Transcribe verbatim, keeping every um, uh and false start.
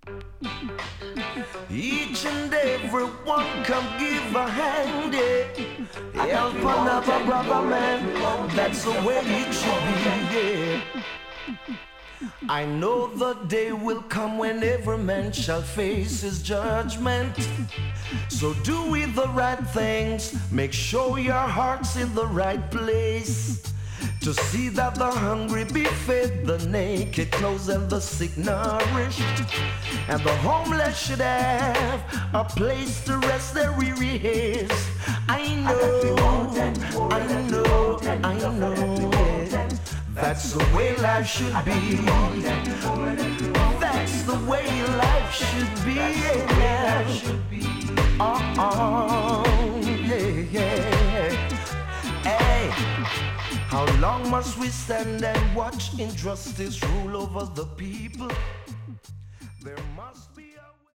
Each and every one come give a hand, yeah. Help another brother, man. That's the way it should be, yeah. I know the day will come when every man shall face his judgment. So do we the right things, make sure your heart's in the right place, to see that the hungry be fed, the naked clothes, and the sick nourished, and the homeless should have a place to rest their weary heads. I know, I know, I know, yeah. That's the way life should be. That's the way life should be, yeah. Oh, yeah, yeah. Hey, how long must we stand and watch injustice rule over the people? There must be